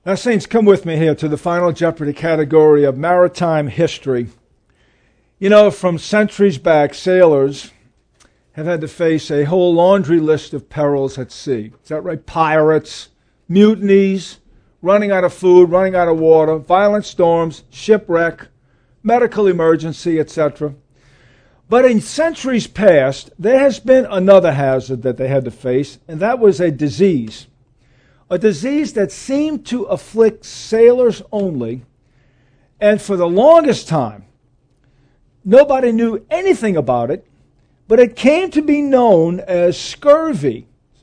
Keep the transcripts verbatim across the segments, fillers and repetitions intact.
Now, Saints, come with me here to the final Jeopardy category of maritime history. You know, from centuries back, sailors have had to face a whole laundry list of perils at sea. Is that right? Pirates, mutinies, running out of food, running out of water, violent storms, shipwreck, medical emergency, et cetera. But in centuries past, there has been another hazard that they had to face, and that was a disease. A disease that seemed to afflict sailors only, and for the longest time, nobody knew anything about it, but it came to be known as scurvy.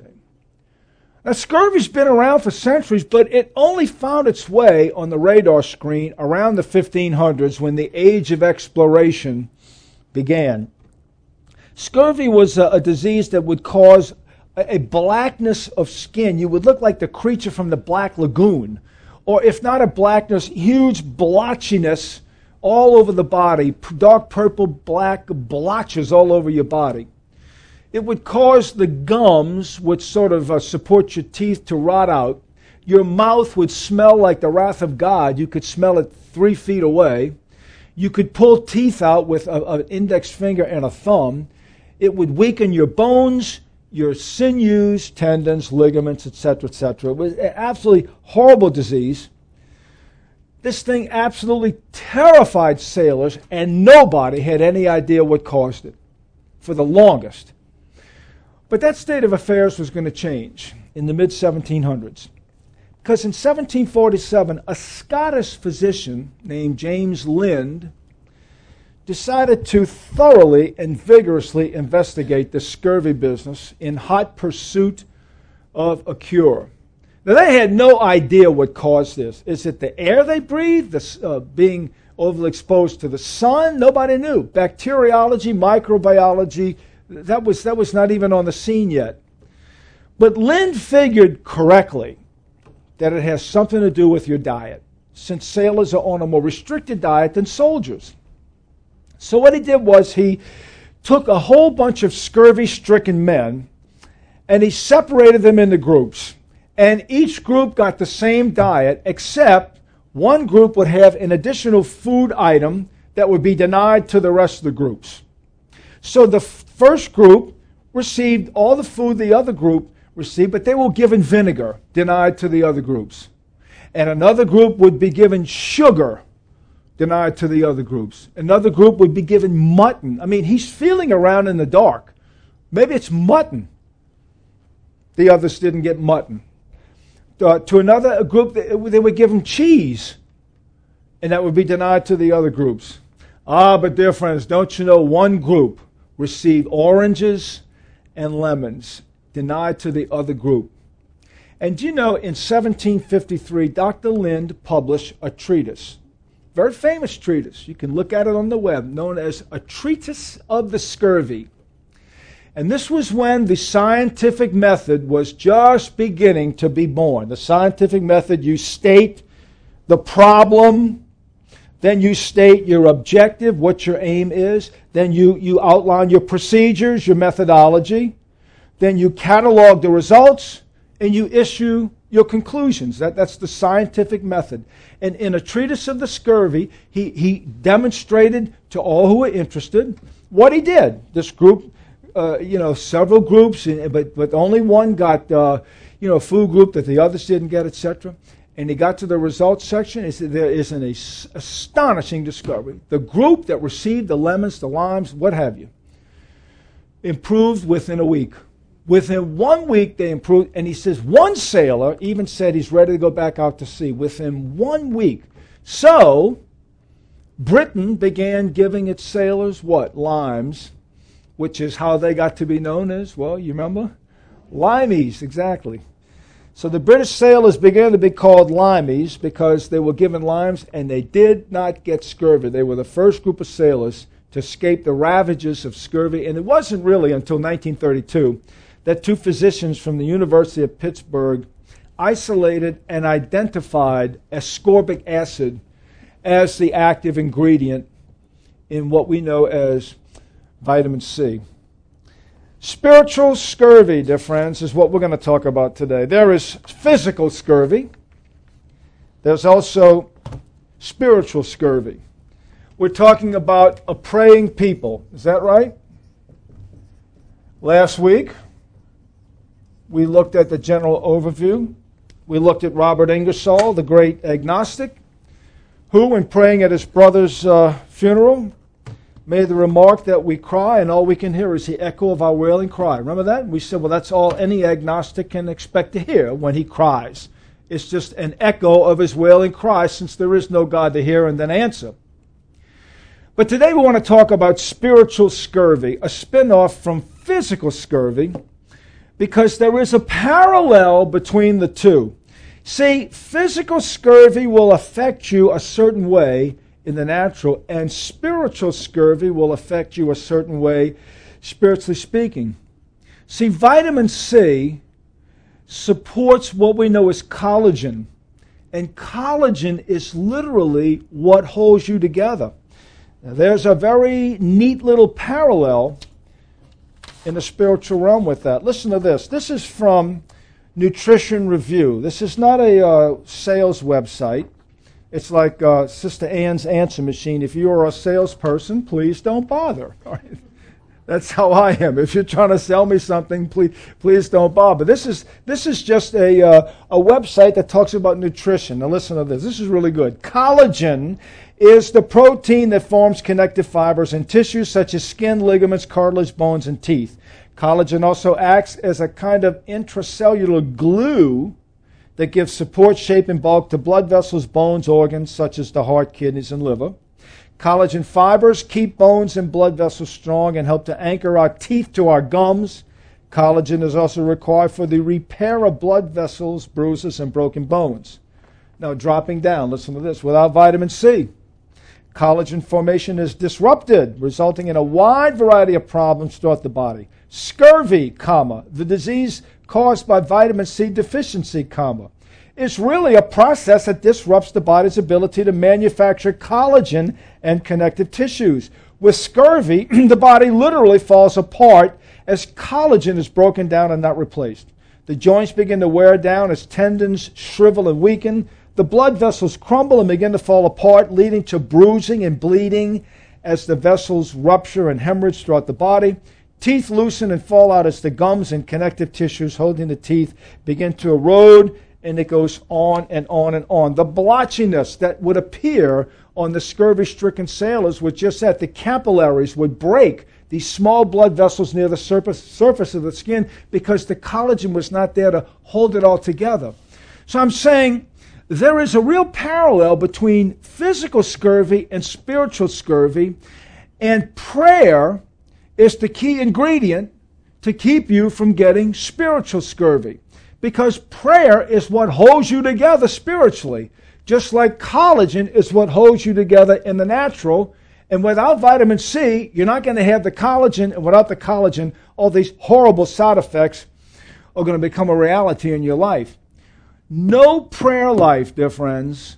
Now, scurvy's been around for centuries, but it only found its way on the radar screen around the fifteen hundreds when the age of exploration began. Scurvy was a, a disease that would cause a, a blackness of skin. You would look like the creature from the Black Lagoon, or if not a blackness, huge blotchiness all over the body, dark purple, black blotches all over your body. It would cause the gums, which sort of uh, support your teeth, to rot out. Your mouth would smell like the wrath of God. You could smell it three feet away. You could pull teeth out with an index finger and a thumb. It would weaken your bones, your sinews, tendons, ligaments, et cetera, et cetera. It was an absolutely horrible disease. This thing absolutely terrified sailors, and nobody had any idea what caused it for the longest. But that state of affairs was going to change in the mid seventeen hundreds. Because in seventeen forty-seven, a Scottish physician named James Lind decided to thoroughly and vigorously investigate the scurvy business in hot pursuit of a cure. Now, they had no idea what caused this. Is it the air they breathe, the, uh, being overexposed to the sun? Nobody knew. Bacteriology, microbiology, that was, that was not even on the scene yet. But Lind figured correctly that it has something to do with your diet, since sailors are on a more restricted diet than soldiers. So what he did was he took a whole bunch of scurvy-stricken men and he separated them into groups. And each group got the same diet, except one group would have an additional food item that would be denied to the rest of the groups. So the f- first group received all the food the other group received, but they were given vinegar, denied to the other groups. And another group would be given sugar, denied to the other groups. Another group would be given mutton. I mean, he's feeling around in the dark. Maybe it's mutton. The others didn't get mutton. Uh, to another group, they, they were given cheese, and that would be denied to the other groups. Ah, but dear friends, don't you know one group received oranges and lemons, denied to the other group. And do you know, in seventeen fifty-three, Doctor Lind published a treatise, very famous treatise. You can look at it on the web, known as A Treatise of the Scurvy. And this was when the scientific method was just beginning to be born. The scientific method, you state the problem, then you state your objective, what your aim is, then you, you outline your procedures, your methodology, then you catalog the results, and you issue your conclusions. That, that's the scientific method. And in A Treatise of the Scurvy, he, he demonstrated to all who were interested what he did. This group, uh, you know, several groups, but, but only one got, uh, you know, a food group that the others didn't get, et cetera. And he got to the results section. He said there is an as- astonishing discovery. The group that received the lemons, the limes, what have you, improved within a week. Within one week, they improved. And he says one sailor even said he's ready to go back out to sea within one week. So Britain began giving its sailors what? Limes, which is how they got to be known as, well, you remember? Limeys, exactly. So the British sailors began to be called limeys because they were given limes and they did not get scurvy. They were the first group of sailors to escape the ravages of scurvy. And it wasn't really until nineteen thirty-two that two physicians from the University of Pittsburgh isolated and identified ascorbic acid as the active ingredient in what we know as vitamin C. Spiritual scurvy, dear friends, is what we're going to talk about today. There is physical scurvy, There's also spiritual scurvy. We're talking about a praying people. Is that right? Last week, we looked at the general overview. We looked at Robert Ingersoll, the great agnostic, who, when praying at his brother's uh, funeral, made the remark that we cry and all we can hear is the echo of our wailing cry. Remember that? We said, well, that's all any agnostic can expect to hear when he cries. It's just an echo of his wailing cry, since there is no God to hear and then answer. But today we want to talk about spiritual scurvy, a spin-off from physical scurvy, because there is a parallel between the two. See, physical scurvy will affect you a certain way in the natural, and spiritual scurvy will affect you a certain way, spiritually speaking. See, vitamin C supports what we know as collagen, and collagen is literally what holds you together. Now, there's a very neat little parallel in the spiritual realm with that. Listen to this. This is from Nutrition Review. This is not a uh, sales website. It's like uh, Sister Ann's answer machine. If you're a salesperson, please don't bother. All right? That's how I am. If you're trying to sell me something, please, please don't bother. This is this is just a uh, a website that talks about nutrition. Now listen to this. This is really good. Collagen is the protein that forms connective fibers in tissues such as skin, ligaments, cartilage, bones, and teeth. Collagen also acts as a kind of intracellular glue that gives support, shape, and bulk to blood vessels, bones, organs such as the heart, kidneys, and liver. Collagen fibers keep bones and blood vessels strong and help to anchor our teeth to our gums. Collagen is also required for the repair of blood vessels, bruises, and broken bones. Now, dropping down, listen to this. Without vitamin C, collagen formation is disrupted, resulting in a wide variety of problems throughout the body. Scurvy, comma, the disease caused by vitamin C deficiency, comma, is really a process that disrupts the body's ability to manufacture collagen and connective tissues. With scurvy, the body literally falls apart as collagen is broken down and not replaced. The joints begin to wear down as tendons shrivel and weaken. The blood vessels crumble and begin to fall apart, leading to bruising and bleeding as the vessels rupture and hemorrhage throughout the body. Teeth loosen and fall out as the gums and connective tissues holding the teeth begin to erode, and it goes on and on and on. The blotchiness that would appear on the scurvy-stricken sailors was just that. The capillaries would break, these small blood vessels near the surface, surface of the skin, because the collagen was not there to hold it all together. So I'm saying there is a real parallel between physical scurvy and spiritual scurvy, and prayer is the key ingredient to keep you from getting spiritual scurvy. Because prayer is what holds you together spiritually. Just like collagen is what holds you together in the natural. And without vitamin C, you're not going to have the collagen. And without the collagen, all these horrible side effects are going to become a reality in your life. No prayer life, dear friends,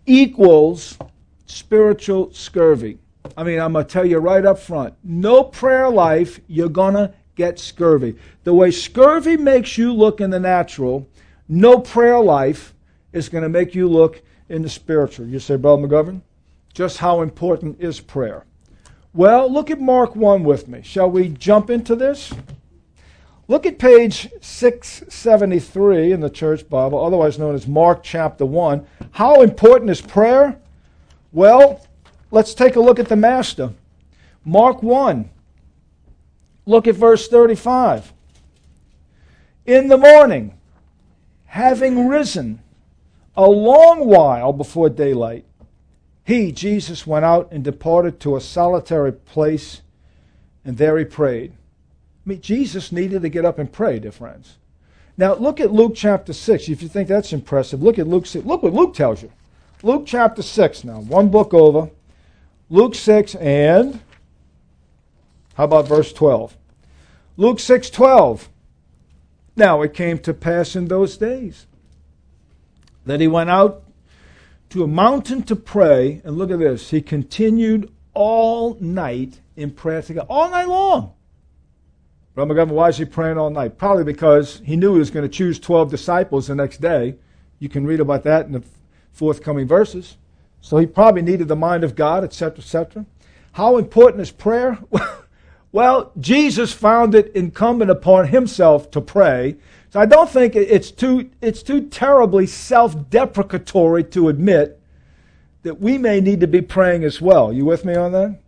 equals spiritual scurvy. I mean, I'm going to tell you right up front. No prayer life, you're going to get scurvy. The way scurvy makes you look in the natural, no prayer life is going to make you look in the spiritual. You say, Brother McGovern, just how important is prayer? Well, look at Mark one with me. Shall we jump into this? Look at page six seventy-three in the Church Bible, otherwise known as Mark chapter one. How important is prayer? Well, let's take a look at the Master. Mark one. Look at verse thirty-five. In the morning, having risen a long while before daylight, he, Jesus, went out and departed to a solitary place, and there he prayed. I mean, Jesus needed to get up and pray, dear friends. Now, look at Luke chapter six. If you think that's impressive, look at Luke six. Look what Luke tells you. Luke chapter six now, one book over. Luke six and how about verse twelve? Luke six twelve. Now it came to pass in those days that he went out to a mountain to pray, and look at this. He continued all night in prayer to God. All night long. Brother McGovern, why is he praying all night? Probably because he knew he was going to choose twelve disciples the next day. You can read about that in the forthcoming verses. So he probably needed the mind of God, et cetera, et cetera. How important is prayer? Well, Jesus found it incumbent upon himself to pray. So I don't think it's too, it's too terribly self-deprecatory to admit that we may need to be praying as well. You with me on that?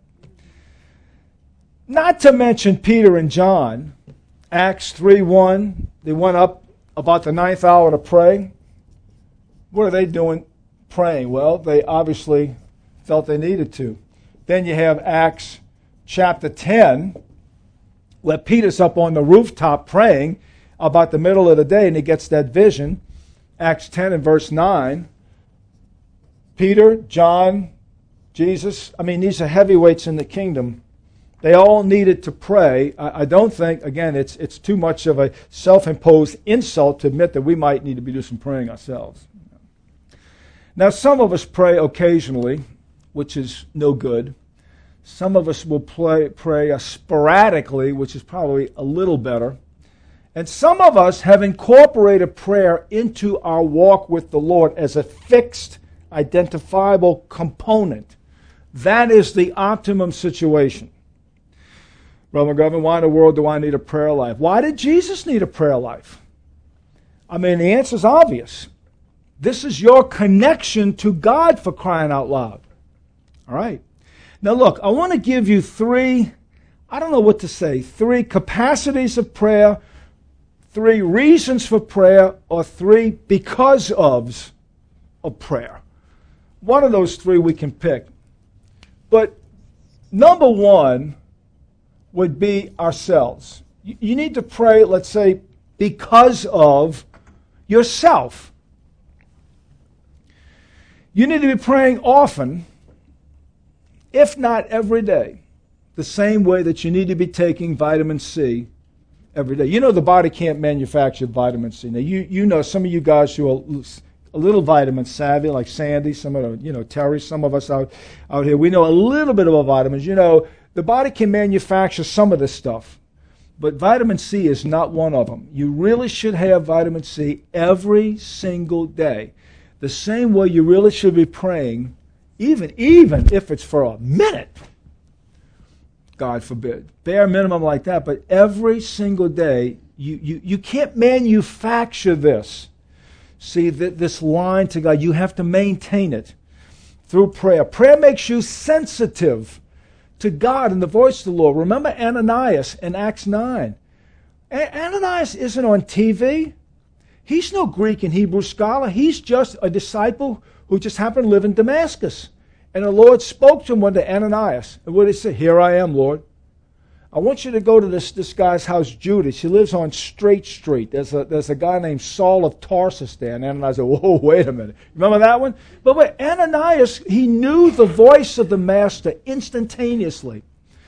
Not to mention Peter and John, Acts three one, they went up about the ninth hour to pray. What are they doing praying? Well, they obviously felt they needed to. Then you have Acts chapter ten, where Peter's up on the rooftop praying about the middle of the day, and he gets that vision. Acts ten and verse nine. Peter, John, Jesus, I mean, these are heavyweights in the kingdom. They all needed to pray. I, I don't think, again, it's it's too much of a self-imposed insult to admit that we might need to be doing some praying ourselves. Now, some of us pray occasionally, which is no good. Some of us will play, pray uh, sporadically, which is probably a little better. And some of us have incorporated prayer into our walk with the Lord as a fixed, identifiable component. That is the optimum situation. Brother McGovern, why in the world do I need a prayer life? Why did Jesus need a prayer life? I mean, the answer is obvious. This is your connection to God, for crying out loud. All right. Now look, I want to give you three, I don't know what to say, three capacities of prayer, three reasons for prayer, or three because ofs of prayer. One of those three we can pick. But number one would be ourselves. You need to pray, let's say, because of yourself. You need to be praying often, if not every day, the same way that you need to be taking vitamin C every day. You know the body can't manufacture vitamin C. Now, you, you know some of you guys who are a little vitamin savvy, like Sandy, some of the, you know, Terry, some of us out, out here, we know a little bit about vitamins. You know, the body can manufacture some of this stuff, but vitamin C is not one of them. You really should have vitamin C every single day. The same way you really should be praying, even, even if it's for a minute. God forbid. Bare minimum like that, but every single day, you, you, you can't manufacture this. See, th- this line to God, you have to maintain it through prayer. Prayer makes you sensitive to God and the voice of the Lord. Remember Ananias in Acts nine. A- Ananias isn't on T V. He's no Greek and Hebrew scholar. He's just a disciple who just happened to live in Damascus. And the Lord spoke to him one day, Ananias. And what did he say? Here I am, Lord. I want you to go to this, this guy's house, Judas. He lives on Straight Street. There's a, there's a guy named Saul of Tarsus there. And Ananias said, whoa, wait a minute. Remember that one? But wait, Ananias, he knew the voice of the Master instantaneously.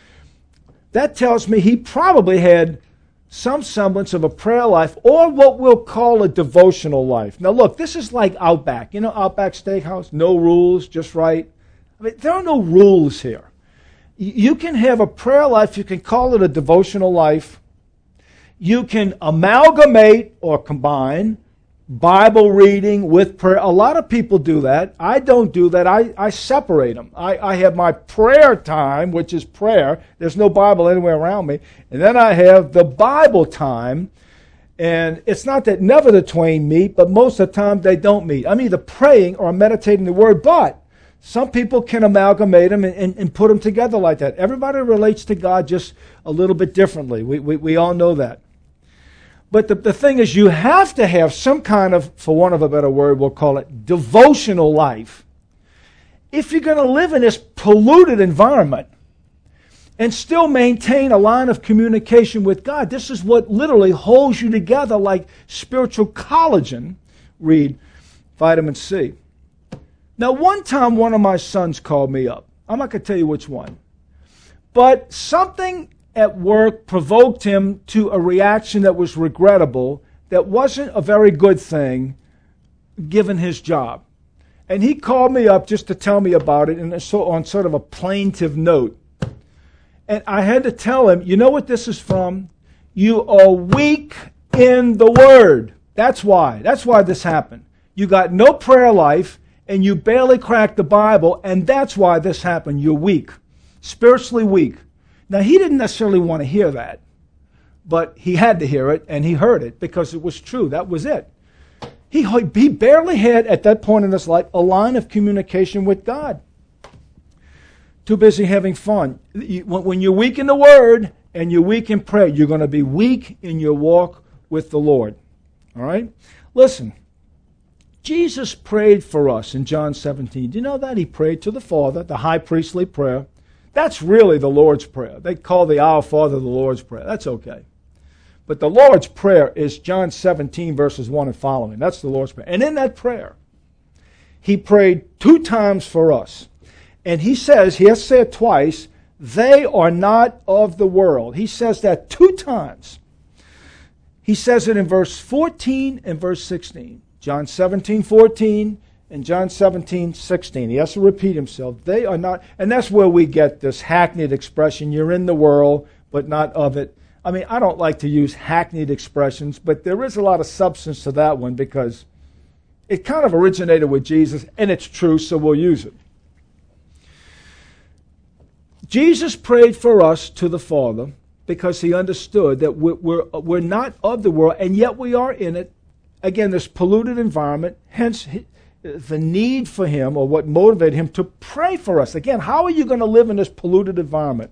That tells me he probably had some semblance of a prayer life, or what we'll call a devotional life. Now look, this is like Outback. You know Outback Steakhouse? No rules, just right. I mean, there are no rules here. You can have a prayer life, you can call it a devotional life. You can amalgamate or combine Bible reading with prayer. A lot of people do that. I don't do that. I, I separate them. I, I have my prayer time, which is prayer. There's no Bible anywhere around me. And then I have the Bible time. And it's not that never the twain meet, but most of the time they don't meet. I'm either praying or I'm meditating the Word, but some people can amalgamate them and, and, and put them together like that. Everybody relates to God just a little bit differently. We, we, we all know that. But the, the thing is, you have to have some kind of, for want of a better word, we'll call it devotional life. If you're going to live in this polluted environment and still maintain a line of communication with God, this is what literally holds you together like spiritual collagen, read vitamin C. Now, one time one of my sons called me up. I'm not going to tell you which one. But something at work provoked him to a reaction that was regrettable, that wasn't a very good thing given his job. And he called me up just to tell me about it and so on sort of a plaintive note. And I had to tell him, you know what this is from? You are weak in the Word. That's why. That's why this happened. You got no prayer life, and you barely crack the Bible, and that's why this happened. You're weak, spiritually weak. Now, he didn't necessarily want to hear that, but he had to hear it, and he heard it because it was true. That was it. He, he barely had, at that point in his life, a line of communication with God. Too busy having fun. When you're weak in the Word and you're weak in prayer, you're going to be weak in your walk with the Lord. All right? Listen, Jesus prayed for us in John seventeen. Do you know that? He prayed to the Father, the high priestly prayer. That's really the Lord's Prayer. They call the Our Father the Lord's Prayer. That's okay. But the Lord's Prayer is John seventeen, verses one and following. That's the Lord's Prayer. And in that prayer, he prayed two times for us. And he says, he has to say it twice, they are not of the world. He says that two times. He says it in verse fourteen and verse sixteen. John seventeen, fourteen and John seventeen, sixteen. He has to repeat himself. They are not, and that's where we get this hackneyed expression, you're in the world, but not of it. I mean, I don't like to use hackneyed expressions, but there is a lot of substance to that one because it kind of originated with Jesus, and it's true, so we'll use it. Jesus prayed for us to the Father because he understood that we're, we're, we're not of the world, and yet we are in it. Again, this polluted environment, hence the need for him, or what motivated him to pray for us. Again, how are you going to live in this polluted environment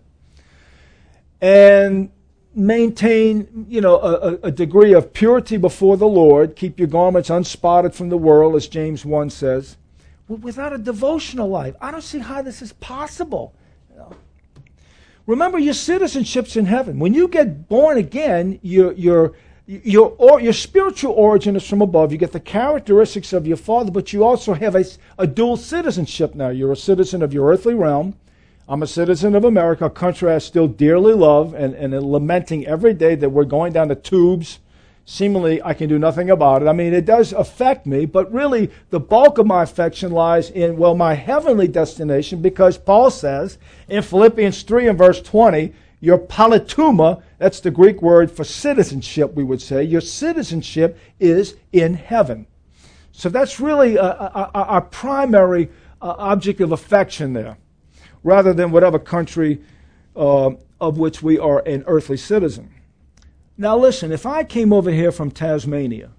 and maintain, you know, a, a degree of purity before the Lord, keep your garments unspotted from the world, as James one says, without a devotional life? I don't see how this is possible. You know? Remember, your citizenship's in heaven. When you get born again, your your your or, your spiritual origin is from above. You get the characteristics of your Father, but you also have a, a dual citizenship now. You're a citizen of your earthly realm. I'm a citizen of America, a country I still dearly love, and, and lamenting every day that we're going down the tubes. Seemingly, I can do nothing about it. I mean, it does affect me, but really, the bulk of my affection lies in, well, my heavenly destination, because Paul says in Philippians three and verse twenty, your politeuma, that's the Greek word for citizenship, we would say, your citizenship is in heaven. So that's really uh, uh, our primary uh, object of affection there, rather than whatever country uh, of which we are an earthly citizen. Now listen, if I came over here from Tasmania,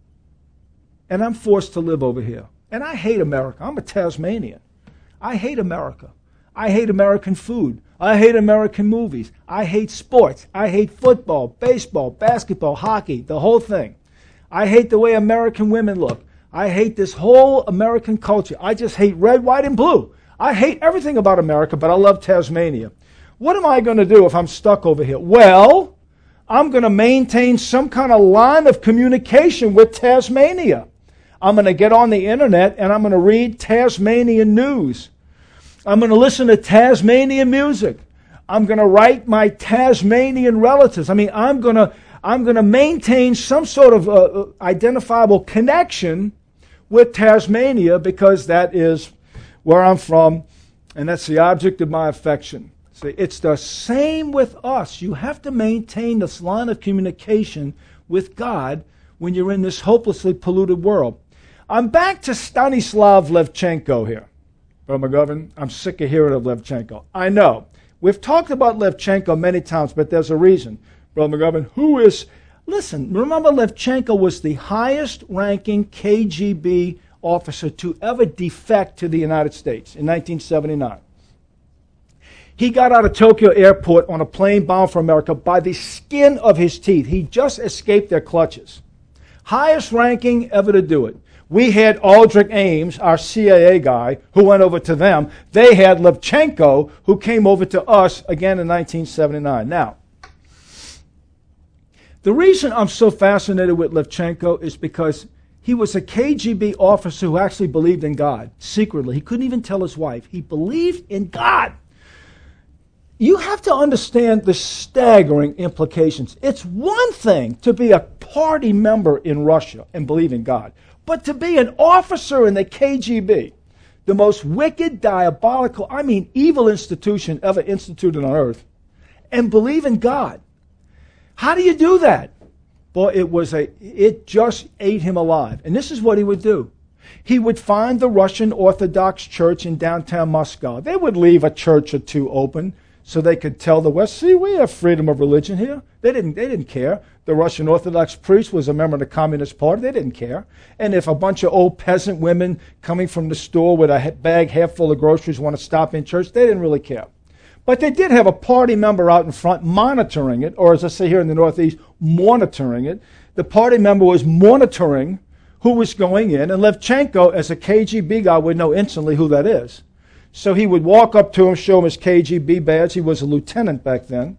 and I'm forced to live over here, and I hate America, I'm a Tasmanian. I hate America. I hate American food. I hate American movies. I hate sports. I hate football, baseball, basketball, hockey, the whole thing. I hate the way American women look. I hate this whole American culture. I just hate red, white, and blue. I hate everything about America, but I love Tasmania. What am I going to do if I'm stuck over here? Well, I'm going to maintain some kind of line of communication with Tasmania. I'm going to get on the internet and I'm going to read Tasmanian news. I'm going to listen to Tasmanian music. I'm going to write my Tasmanian relatives. I mean, I'm going to I'm going to maintain some sort of uh, identifiable connection with Tasmania because that is where I'm from, and that's the object of my affection. See, it's the same with us. You have to maintain this line of communication with God when you're in this hopelessly polluted world. I'm back to Stanislav Levchenko here. Brother McGovern, I'm sick of hearing of Levchenko. I know. We've talked about Levchenko many times, but there's a reason. Brother McGovern, who is... Listen, remember Levchenko was the highest-ranking K G B officer to ever defect to the United States in nineteen seventy-nine. He got out of Tokyo airport on a plane bound for America by the skin of his teeth. He just escaped their clutches. Highest ranking ever to do it. We had Aldrich Ames, our C I A guy, who went over to them. They had Levchenko, who came over to us again in nineteen seventy-nine. Now, the reason I'm so fascinated with Levchenko is because he was a K G B officer who actually believed in God, secretly. He couldn't even tell his wife. He believed in God. You have to understand the staggering implications. It's one thing to be a party member in Russia and believe in God, but to be an officer in the K G B, the most wicked, diabolical, I mean evil institution ever instituted on earth, and believe in God. How do you do that? Boy, it was a, it just ate him alive. And this is what he would do. He would find the Russian Orthodox Church in downtown Moscow. They would leave a church or two open so they could tell the West, see, we have freedom of religion here. They didn't, they didn't care. The Russian Orthodox priest was a member of the Communist Party. They didn't care. And if a bunch of old peasant women coming from the store with a bag half full of groceries want to stop in church, they didn't really care. But they did have a party member out in front monitoring it, or as I say here in the Northeast, monitoring it. The party member was monitoring who was going in, and Levchenko, as a K G B guy, would know instantly who that is. So he would walk up to him, show him his K G B badge. He was a lieutenant back then.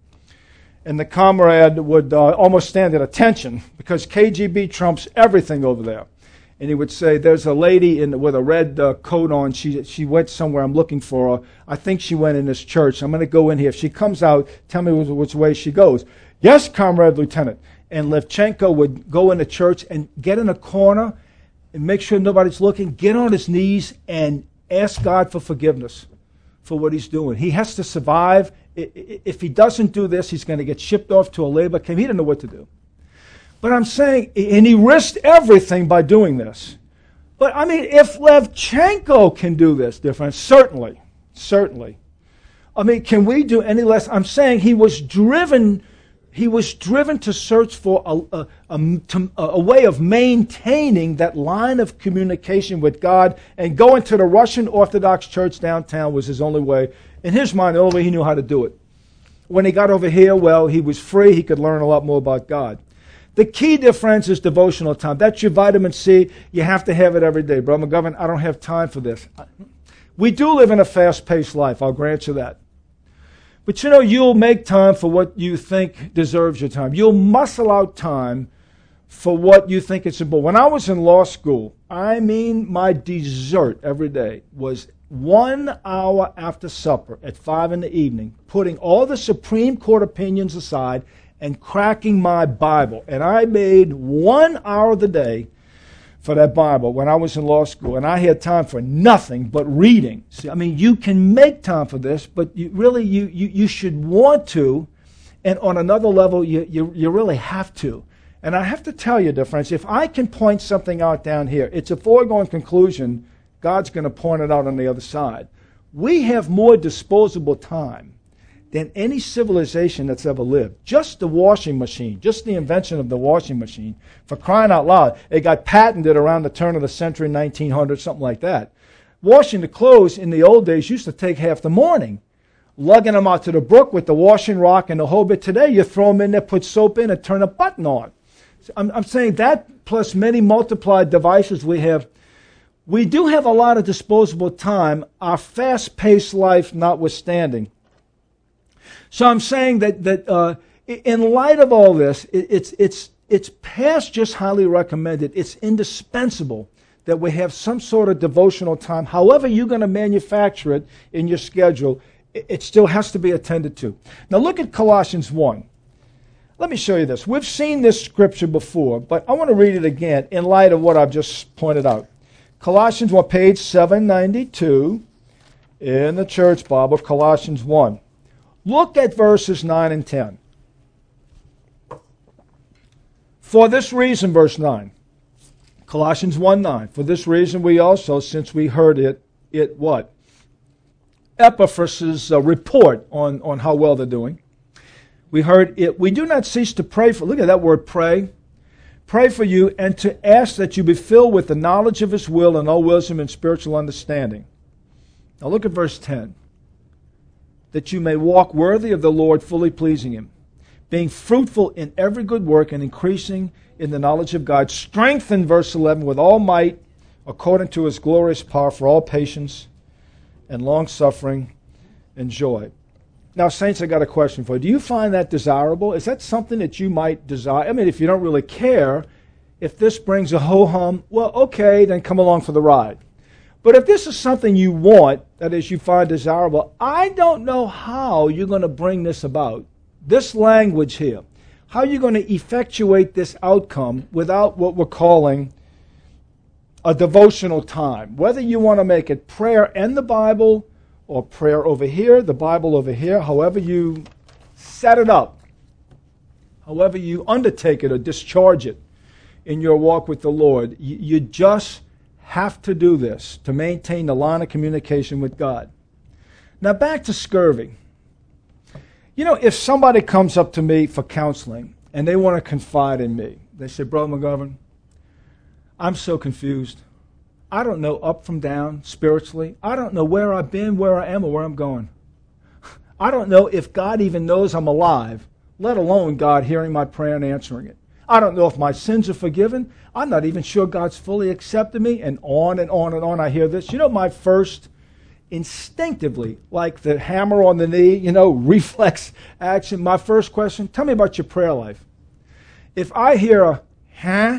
And the comrade would uh, almost stand at attention because K G B trumps everything over there. And he would say, there's a lady in with a red uh, coat on. She she went somewhere. I'm looking for her. I think she went in this church. I'm going to go in here. If she comes out, tell me which, which way she goes. Yes, comrade lieutenant. And Levchenko would go in the church and get in a corner and make sure nobody's looking, get on his knees and ask God for forgiveness for what he's doing. He has to survive. If he doesn't do this, he's going to get shipped off to a labor camp. He didn't know what to do. But I'm saying, and he risked everything by doing this. But I mean, if Levchenko can do this, different, certainly, certainly. I mean, can we do any less? I'm saying he was driven, he was driven to search for a, a, a, to, a way of maintaining that line of communication with God, and going to the Russian Orthodox Church downtown was his only way. In his mind, the only way he knew how to do it. When he got over here, well, he was free. He could learn a lot more about God. The key, dear friends, is devotional time. That's your vitamin C. You have to have it every day. Brother McGovern, I don't have time for this. We do live in a fast-paced life. I'll grant you that. But you know, you'll make time for what you think deserves your time. You'll muscle out time for what you think is important. When I was in law school, I mean, my dessert every day was one hour after supper at five in the evening, putting all the Supreme Court opinions aside and cracking my Bible. And I made one hour of the day for that Bible when I was in law school, and I had time for nothing but reading. See, I mean, you can make time for this, but you really, you you, you should want to, and on another level, you, you, you really have to. And I have to tell you, dear friends, if I can point something out down here, it's a foregone conclusion God's going to point it out on the other side. We have more disposable time than any civilization that's ever lived. Just the washing machine, just the invention of the washing machine, for crying out loud, it got patented around the turn of the century, nineteen hundred, something like that. Washing the clothes in the old days used to take half the morning. Lugging them out to the brook with the washing rock and the whole bit. Today, you throw them in there, put soap in, and turn a button on. I'm, I'm saying that plus many multiplied devices we have. We do have a lot of disposable time, our fast-paced life notwithstanding. So I'm saying that that uh, in light of all this, it, it's it's it's past just highly recommended. It's indispensable that we have some sort of devotional time. However you're going to manufacture it in your schedule, it, it still has to be attended to. Now look at Colossians one. Let me show you this. We've seen this scripture before, but I want to read it again in light of what I've just pointed out. Colossians one, page seven ninety-two in the Church Bible, Colossians one. Look at verses nine and ten. For this reason, verse nine, Colossians one nine, for this reason we also, since we heard it, it what? Epaphras' uh, report on, on how well they're doing. We heard it, we do not cease to pray for, look at that word pray, pray for you and to ask that you be filled with the knowledge of his will and all wisdom and spiritual understanding. Now look at verse ten. That you may walk worthy of the Lord, fully pleasing him, being fruitful in every good work and increasing in the knowledge of God, strengthened, verse eleven, with all might, according to his glorious power, for all patience and long-suffering and joy. Now, saints, I got a question for you. Do you find that desirable? Is that something that you might desire? I mean, if you don't really care, if this brings a ho-hum, well, okay, then come along for the ride. But if this is something you want, that is, you find desirable, I don't know how you're going to bring this about. This language here, how you're going to effectuate this outcome without what we're calling a devotional time. Whether you want to make it prayer and the Bible, or prayer over here, the Bible over here, however you set it up, however you undertake it or discharge it in your walk with the Lord, you, you just have to do this to maintain the line of communication with God. Now back to scurvy. You know, if somebody comes up to me for counseling and they want to confide in me, they say, Brother McGovern, I'm so confused. I don't know up from down spiritually. I don't know where I've been, where I am, or where I'm going. I don't know if God even knows I'm alive, let alone God hearing my prayer and answering it. I don't know if my sins are forgiven. I'm not even sure God's fully accepted me, and on and on and on I hear this. You know, my first, instinctively, like the hammer on the knee, you know, reflex action, my first question, tell me about your prayer life. If I hear a, huh,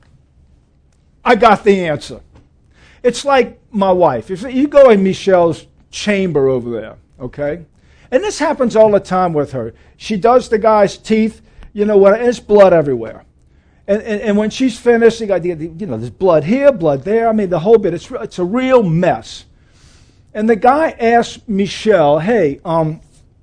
I got the answer. It's like my wife. If you go in Michelle's chamber over there, okay, and this happens all the time with her. She does the guy's teeth, you know what, there's blood everywhere. And, and and when she's finished, you got, you know, there's blood here, blood there. I mean, the whole bit. It's it's a real mess. And the guy asked Michelle, hey, um,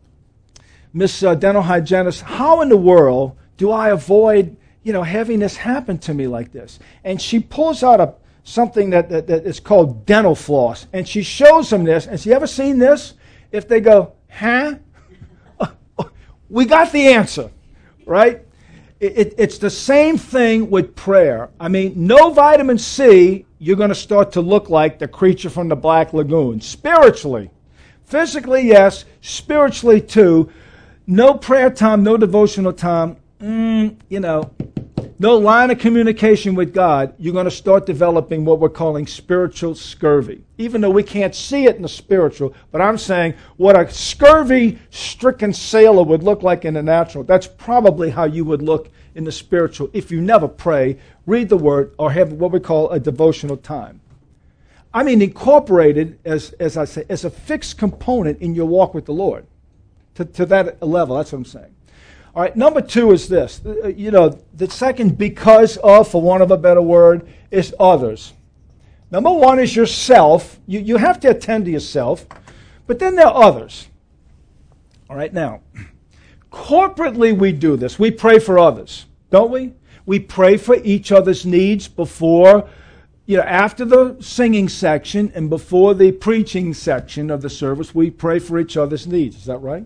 Miss uh, Dental Hygienist, how in the world do I avoid, you know, having this happen to me like this? And she pulls out a something that, that, that is called dental floss. And she shows them this. And she ever seen this? If they go, huh? We got the answer, right? It, it, it's the same thing with prayer. I mean, no vitamin C, you're going to start to look like the creature from the Black Lagoon. Spiritually. Physically, yes. Spiritually, too. No prayer time, no devotional time. Mm, you know, no line of communication with God, you're going to start developing what we're calling spiritual scurvy. Even though we can't see it in the spiritual, but I'm saying what a scurvy-stricken sailor would look like in the natural, that's probably how you would look in the spiritual if you never pray, read the Word, or have what we call a devotional time. I mean, incorporated, as, as I say, as a fixed component in your walk with the Lord. To, to that level, that's what I'm saying. All right, number two is this. You know, the second because of, for want of a better word, is others. Number one is yourself. You, you have to attend to yourself. But then there are others. All right, now, corporately we do this. We pray for others, don't we? We pray for each other's needs before, you know, after the singing section and before the preaching section of the service. We pray for each other's needs. Is that right?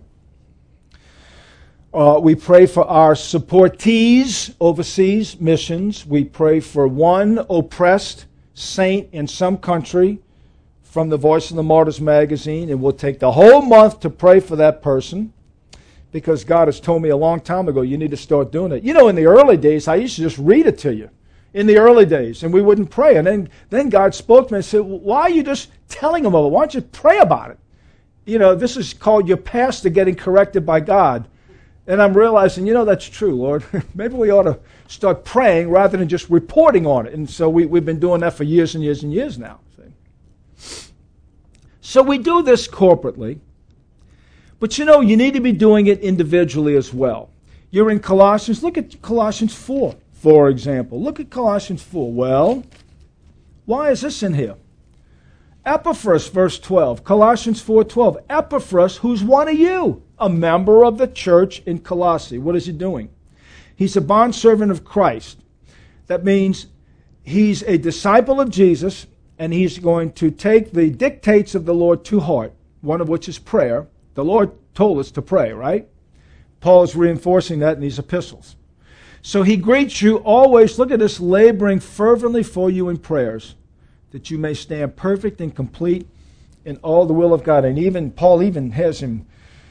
Uh, we pray for our supportees overseas missions. We pray for one oppressed saint in some country from the Voice of the Martyrs magazine, and we'll take the whole month to pray for that person because God has told me a long time ago, you need to start doing it. You know, in the early days, I used to just read it to you. In the early days, and we wouldn't pray. And then, then God spoke to me and said, why are you just telling them about it? Why don't you pray about it? You know, this is called your pastor getting corrected by God. And I'm realizing, you know, that's true, Lord. Maybe we ought to start praying rather than just reporting on it. And so we, we've been doing that for years and years and years now. See? So we do this corporately. But, you know, you need to be doing it individually as well. You're in Colossians. Look at Colossians four, for example. Look at Colossians four. Well, why is this in here? Epaphras, verse twelve. Colossians four twelve. Epaphras, who's one of you, a member of the church in Colossae. What is he doing? He's a bondservant of Christ. That means he's a disciple of Jesus, and he's going to take the dictates of the Lord to heart, one of which is prayer. The Lord told us to pray, right? Paul is reinforcing that in these epistles. So he greets you always, look at this, laboring fervently for you in prayers, that you may stand perfect and complete in all the will of God. And even Paul even has him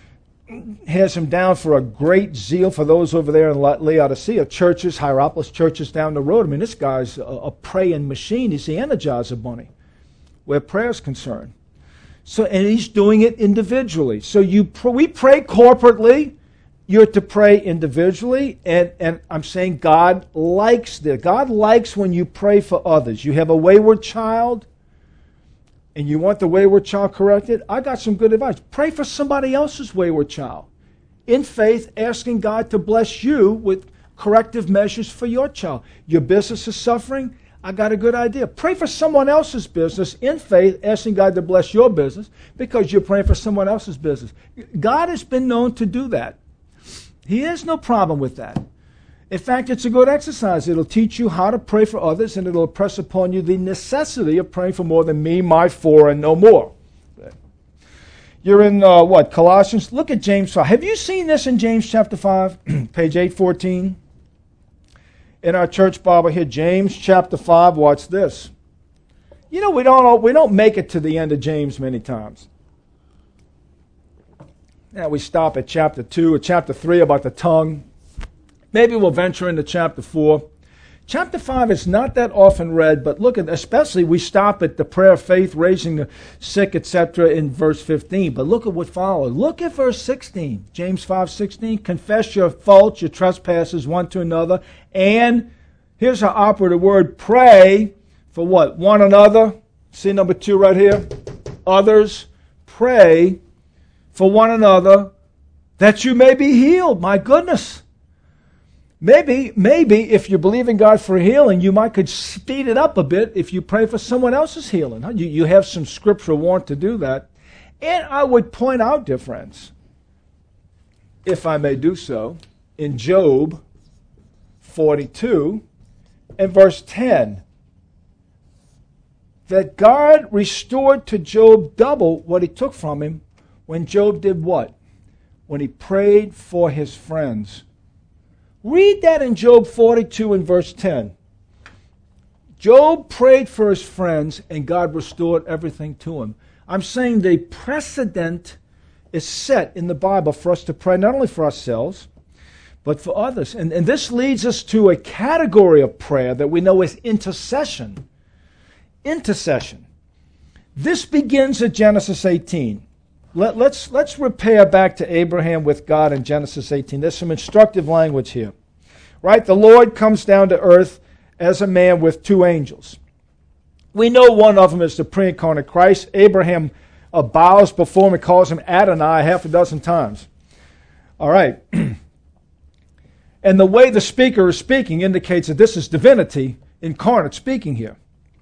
has him down for a great zeal for those over there in Laodicea, churches, Hierapolis churches down the road. I mean, this guy's a, a praying machine. He's the Energizer Bunny where prayer is concerned. So, and he's doing it individually. So you pr- we pray corporately. You're to pray individually, and, and I'm saying God likes this. God likes when you pray for others. You have a wayward child, and you want the wayward child corrected, I got some good advice. Pray for somebody else's wayward child. In faith, asking God to bless you with corrective measures for your child. Your business is suffering, I got a good idea. Pray for someone else's business in faith, asking God to bless your business because you're praying for someone else's business. God has been known to do that. He has no problem with that. In fact, it's a good exercise. It'll teach you how to pray for others, and it'll impress upon you the necessity of praying for more than me, my, for, and no more. You're in, uh, what, Colossians? Look at James five. Have you seen this in James chapter five, page eight fourteen? In our church Bible here, James chapter five, watch this. You know, we don't, we don't make it to the end of James many times. Now, we stop at chapter two or chapter three about the tongue. Maybe we'll venture into chapter four. Chapter five is not that often read, but look at, especially we stop at the prayer of faith, raising the sick, et cetera in verse fifteen. But look at what follows. Look at verse sixteen. James five sixteen. Confess your faults, your trespasses one to another. And here's our operative word, pray for what? One another. See number two right here? Others. Pray for one another that you may be healed. My goodness. Maybe, maybe if you believe in God for healing, you might could speed it up a bit if you pray for someone else's healing. Huh? You, you have some scriptural warrant to do that. And I would point out, dear friends, if I may do so, in Job forty-two and verse ten, that God restored to Job double what he took from him when Job did what? When he prayed for his friends. Read that in Job forty-two and verse ten. Job prayed for his friends and God restored everything to him. I'm saying the precedent is set in the Bible for us to pray not only for ourselves, but for others. And, and this leads us to a category of prayer that we know as intercession. Intercession. This begins at Genesis eighteen. Let, let's, let's repair back to Abraham with God in Genesis eighteen. There's some instructive language here. Right? The Lord comes down to earth as a man with two angels. We know one of them is the pre-incarnate Christ. Abraham uh, bows before him and calls him Adonai half a dozen times. All right. And the way the speaker is speaking indicates that this is divinity incarnate speaking here.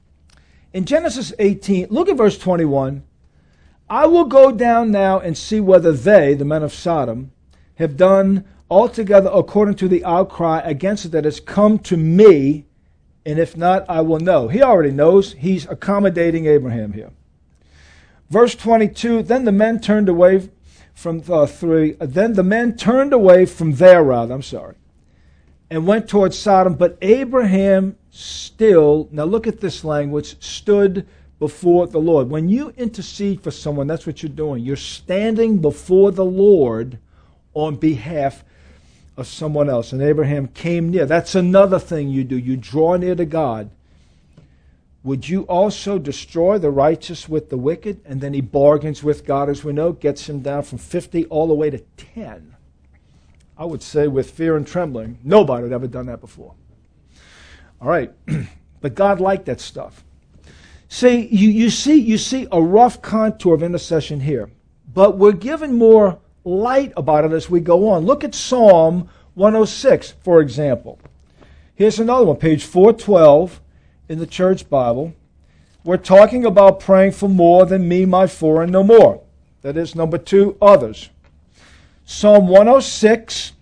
In Genesis eighteen, look at verse twenty-one. I will go down now and see whether they, the men of Sodom, have done altogether according to the outcry against it that has come to me, and if not, I will know. He already knows. He's accommodating Abraham here. Verse twenty-two, then the men turned away from uh, three, then the men turned away from there, rather, I'm sorry, and went towards Sodom, but Abraham still, now look at this language, stood before the Lord. When you intercede for someone, that's what you're doing. You're standing before the Lord on behalf of someone else. And Abraham came near. That's another thing you do. You draw near to God. Would you also destroy the righteous with the wicked? And then he bargains with God, as we know, gets him down from fifty all the way to ten. I would say with fear and trembling. Nobody had ever done that before. All right. But God liked that stuff. See, you, you see, you see a rough contour of intercession here, but we're given more light about it as we go on. Look at Psalm one oh six, for example. Here's another one, page four twelve in the Church Bible. We're talking about praying for more than me, my, for, and no more. That is, number two, others. Psalm one oh six,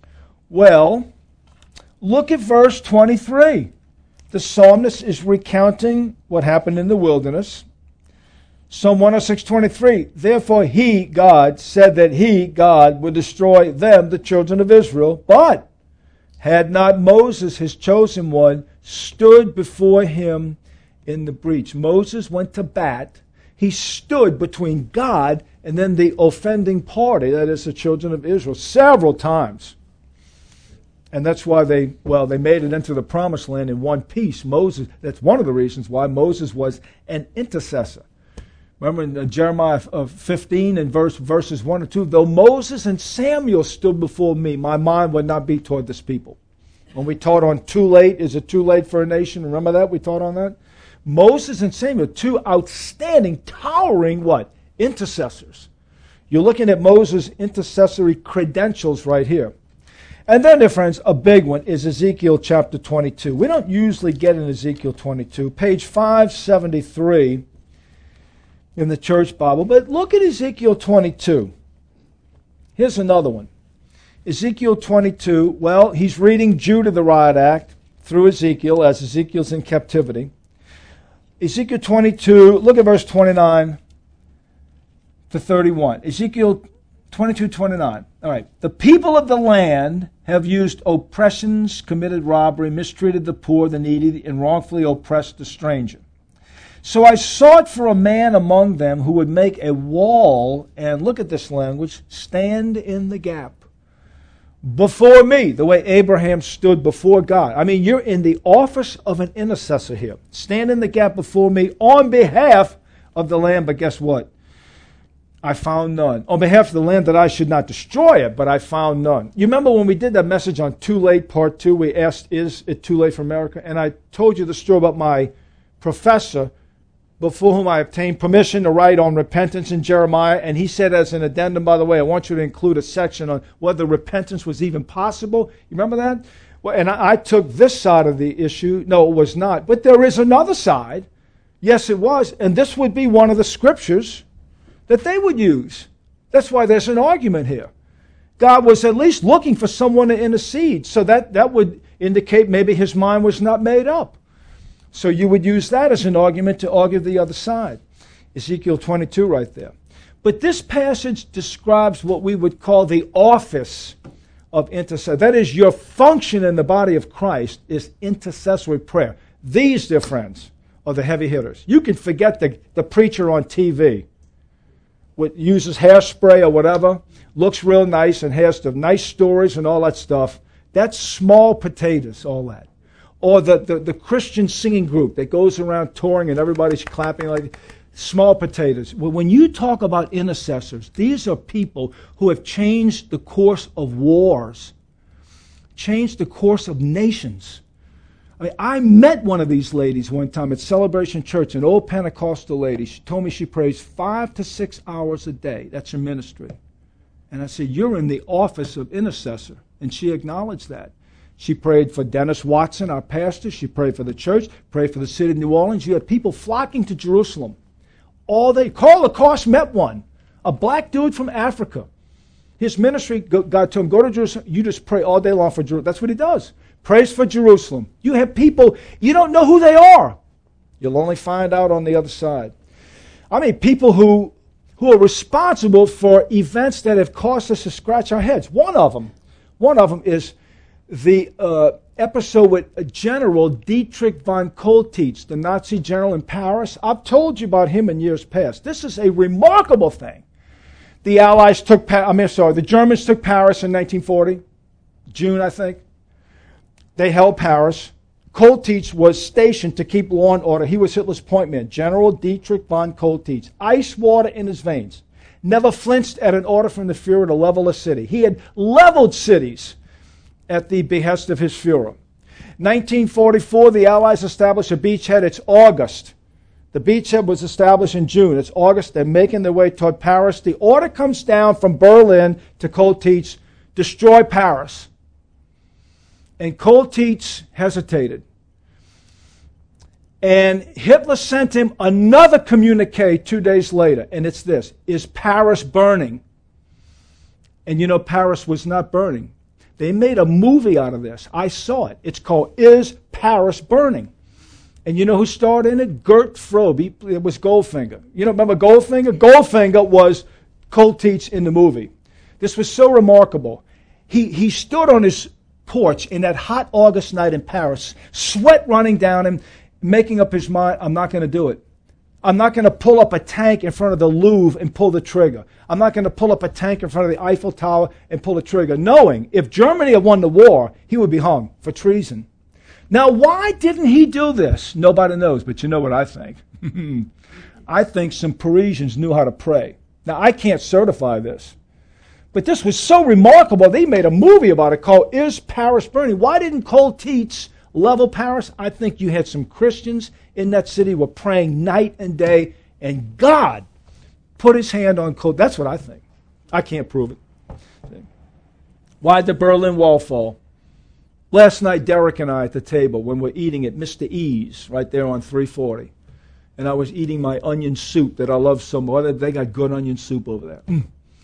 well, look at verse twenty-three. The psalmist is recounting what happened in the wilderness. Psalm one oh six twenty-three, therefore he, God, said that he, God, would destroy them, the children of Israel, but had not Moses, his chosen one, stood before him in the breach. Moses went to bat. He stood between God and then the offending party, that is the children of Israel, several times. And that's why they, well, they made it into the promised land in one piece. Moses, that's one of the reasons why Moses was an intercessor. Remember in Jeremiah fifteen and verse, verses one and two, though Moses and Samuel stood before me, my mind would not be toward this people. When we taught on too late, is it too late for a nation? Remember that? We taught on that? Moses and Samuel, two outstanding, towering what? Intercessors. You're looking at Moses' intercessory credentials right here. And then, dear friends, a big one is Ezekiel chapter twenty-two. We don't usually get in Ezekiel twenty-two. Page five seventy-three in the Church Bible. But look at Ezekiel twenty-two. Here's another one. Ezekiel twenty-two, well, he's reading Judah the Riot Act through Ezekiel as Ezekiel's in captivity. Ezekiel twenty-two, look at verse twenty-nine to thirty-one. Ezekiel twenty-two, twenty-nine. All right. The people of the land have used oppressions, committed robbery, mistreated the poor, the needy, and wrongfully oppressed the stranger. So I sought for a man among them who would make a wall, and look at this language, stand in the gap before me, the way Abraham stood before God. I mean, you're in the office of an intercessor here. Stand in the gap before me on behalf of the land, but guess what? I found none. On behalf of the land that I should not destroy it, but I found none. You remember when we did that message on Too Late Part two, we asked, is it too late for America? And I told you the story about my professor before whom I obtained permission to write on repentance in Jeremiah. And he said as an addendum, by the way, I want you to include a section on whether repentance was even possible. You remember that? Well, and I, I took this side of the issue. No, it was not. But there is another side. Yes, it was. And this would be one of the scriptures that they would use. That's why there's an argument here. God was at least looking for someone to intercede. So that, that would indicate maybe his mind was not made up. So you would use that as an argument to argue the other side. Ezekiel twenty-two right there. But this passage describes what we would call the office of intercession. That is, your function in the body of Christ is intercessory prayer. These, dear friends, are the heavy hitters. You can forget the, the preacher on T V what uses hairspray or whatever, looks real nice and has the nice stories and all that stuff. That's small potatoes, all that. Or the, the, the Christian singing group that goes around touring and everybody's clapping like small potatoes. Well, when you talk about intercessors, these are people who have changed the course of wars, changed the course of nations. I mean, I met one of these ladies one time at Celebration Church, an old Pentecostal lady. She told me she prays five to six hours a day. That's her ministry. And I said, you're in the office of intercessor. And she acknowledged that. She prayed for Dennis Watson, our pastor. She prayed for the church, prayed for the city of New Orleans. You had people flocking to Jerusalem. All they, Carl Lacoste met one, a black dude from Africa. His ministry, God told him, go to Jerusalem. You just pray all day long for Jerusalem. That's what he does. Prays for Jerusalem. You have people, you don't know who they are. You'll only find out on the other side. I mean, people who, who are responsible for events that have caused us to scratch our heads. One of them, one of them is the uh, episode with General Dietrich von Koeltitz, the Nazi general in Paris. I've told you about him in years past. This is a remarkable thing. The Allies took, pa- I mean, sorry, the Germans took Paris in nineteen forty, June, I think. They held Paris. Koeltitz was stationed to keep law and order. He was Hitler's point man, General Dietrich von Koeltitz. Ice water in his veins. Never flinched at an order from the Fuhrer to level a city. He had leveled cities at the behest of his Fuhrer. nineteen forty-four, the Allies established a beachhead. It's August. The beachhead was established in June. It's August. They're making their way toward Paris. The order comes down from Berlin to Koeltitz, destroy Paris. And Koeltitz hesitated. And Hitler sent him another communique two days later. And it's this, is Paris burning? And you know, Paris was not burning. They made a movie out of this. I saw it. It's called Is Paris Burning? And you know who starred in it? Gert Frobe. He, it was Goldfinger. You don't remember Goldfinger? Goldfinger was Koeltitz in the movie. This was so remarkable. He, he stood on his porch in that hot August night in Paris, sweat running down him, making up his mind, I'm not going to do it. I'm not going to pull up a tank in front of the Louvre and pull the trigger. I'm not going to pull up a tank in front of the Eiffel Tower and pull the trigger, knowing if Germany had won the war, he would be hung for treason. Now, why didn't he do this? Nobody knows, but you know what I think. I think some Parisians knew how to pray. Now, I can't certify this. But this was so remarkable, they made a movie about it called Is Paris Burning? Why didn't Koeltitz level Paris? I think you had some Christians in that city who were praying night and day, and God put his hand on Koeltitz. That's what I think. I can't prove it. Why did the Berlin Wall fall? Last night, Derek and I at the table, when we're eating at Mister E's, right there on three forty, and I was eating my onion soup that I love so much. They got good onion soup over there. Mm.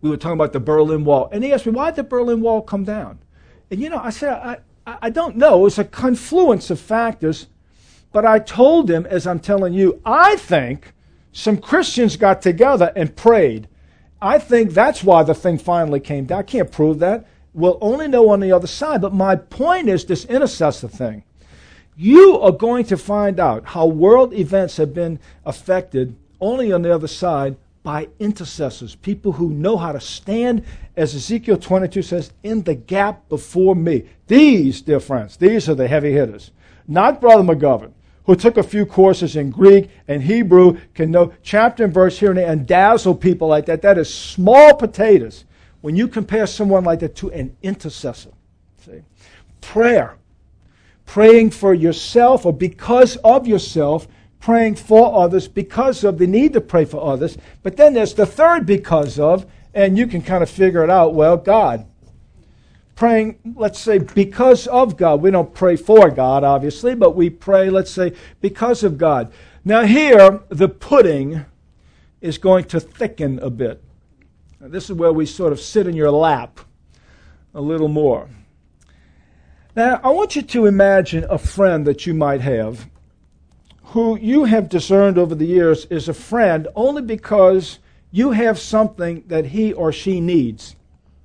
We were talking about the Berlin Wall. And he asked me, why did the Berlin Wall come down? And, you know, I said, I, I, I don't know. It was a confluence of factors. But I told him, as I'm telling you, I think some Christians got together and prayed. I think that's why the thing finally came down. I can't prove that. We'll only know on the other side. But my point is this intercessor thing. You are going to find out how world events have been affected only on the other side by intercessors, people who know how to stand, as Ezekiel twenty-two says, in the gap before me. These, dear friends, these are the heavy hitters. Not Brother McGovern, who took a few courses in Greek and Hebrew, can know chapter and verse here and there and dazzle people like that. That is small potatoes when you compare someone like that to an intercessor. See? Prayer. Praying for yourself or because of yourself, praying for others because of the need to pray for others. But then there's the third because of, and you can kind of figure it out, well, God. Praying, let's say, because of God. We don't pray for God, obviously, but we pray, let's say, because of God. Now here, the pudding is going to thicken a bit. Now, this is where we sort of sit in your lap a little more. Now, I want you to imagine a friend that you might have who you have discerned over the years is a friend only because you have something that he or she needs.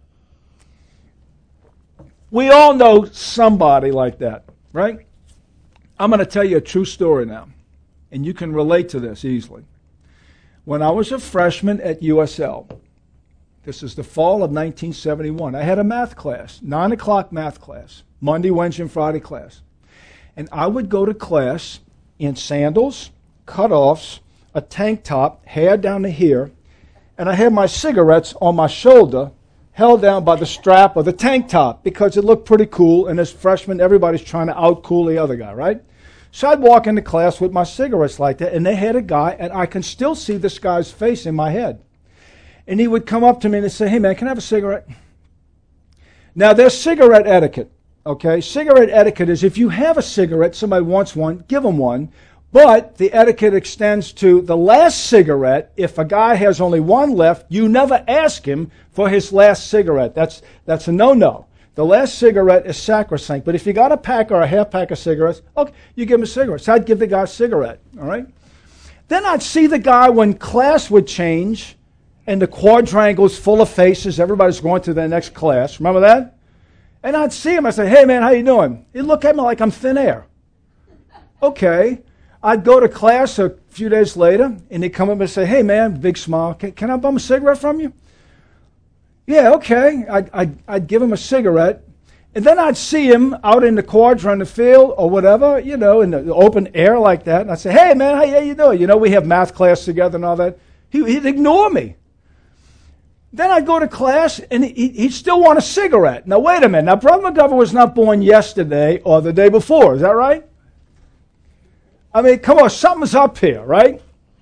We all know somebody like that, right? I'm going to tell you a true story now, and you can relate to this easily. When I was a freshman at U S L, this is the fall of nineteen seventy-one, I had a math class, nine o'clock math class, Monday, Wednesday, and Friday class. And I would go to class in sandals, cutoffs, a tank top, hair down to here, and I had my cigarettes on my shoulder, held down by the strap of the tank top because it looked pretty cool, and as freshmen, everybody's trying to outcool the other guy, right? So I'd walk into class with my cigarettes like that, and they had a guy, and I can still see this guy's face in my head. And he would come up to me and say, hey, man, can I have a cigarette? Now, there's cigarette etiquette, okay? Cigarette etiquette is if you have a cigarette, somebody wants one, give them one. But the etiquette extends to the last cigarette. If a guy has only one left, you never ask him for his last cigarette. That's that's a no-no. The last cigarette is sacrosanct. But if you got a pack or a half pack of cigarettes, okay, you give him a cigarette. So I'd give the guy a cigarette, all right? Then I'd see the guy when class would change and the quadrangle's full of faces. Everybody's going to their next class. Remember that? And I'd see him. I'd say, hey, man, how you doing? He'd look at me like I'm thin air. Okay. I'd go to class a few days later, and they'd come up and say, hey, man, big smile, can, can I bum a cigarette from you? Yeah, okay. I'd, I'd, I'd give him a cigarette, and then I'd see him out in the quadrant, the field, or whatever, you know, in the open air like that, and I'd say, hey, man, how, how you doing? You know, we have math class together and all that. He, he'd ignore me. Then I'd go to class, and he, he'd still want a cigarette. Now, wait a minute. Now, Brother McGovern was not born yesterday or the day before. Is that right? I mean, come on, something's up here, right?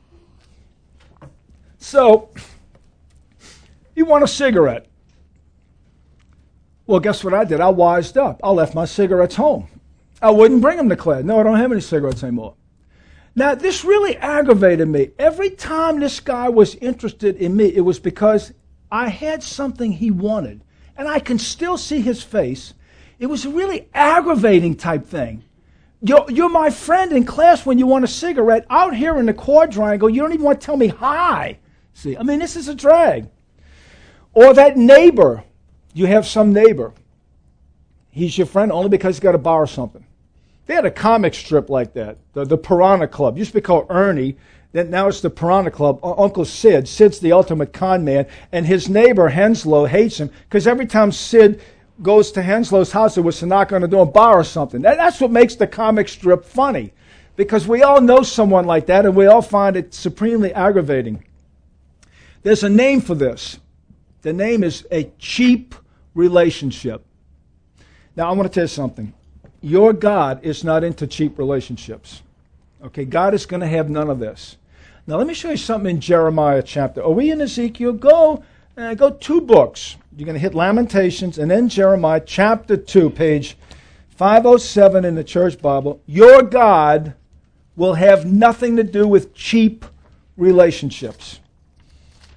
So, you want a cigarette. Well, guess what I did? I wised up. I left my cigarettes home. I wouldn't bring them to class. No, I don't have any cigarettes anymore. Now, this really aggravated me. Every time this guy was interested in me, it was because I had something he wanted. And I can still see his face. It was a really aggravating type thing. You're, you're my friend in class when you want a cigarette. Out here in the quadrangle, you don't even want to tell me hi. See, I mean, this is a drag. Or that neighbor. You have some neighbor. He's your friend only because he's got to borrow something. They had a comic strip like that, the, the Piranha Club. Used to be called Ernie. Then now it's the Piranha Club. Uh, Uncle Sid. Sid's the ultimate con man. And his neighbor, Henslow, hates him because every time Sid goes to Henslow's house, it was to knock on the door and borrow something. That, that's what makes the comic strip funny, because we all know someone like that, and we all find it supremely aggravating. There's a name for this. The name is a cheap relationship. Now, I want to tell you something. Your God is not into cheap relationships. Okay, God is going to have none of this. Now, let me show you something in Jeremiah chapter. Are we in Ezekiel? Go, uh, go two books. You're going to hit Lamentations and then Jeremiah chapter two, page five oh seven in the Church Bible. Your God will have nothing to do with cheap relationships.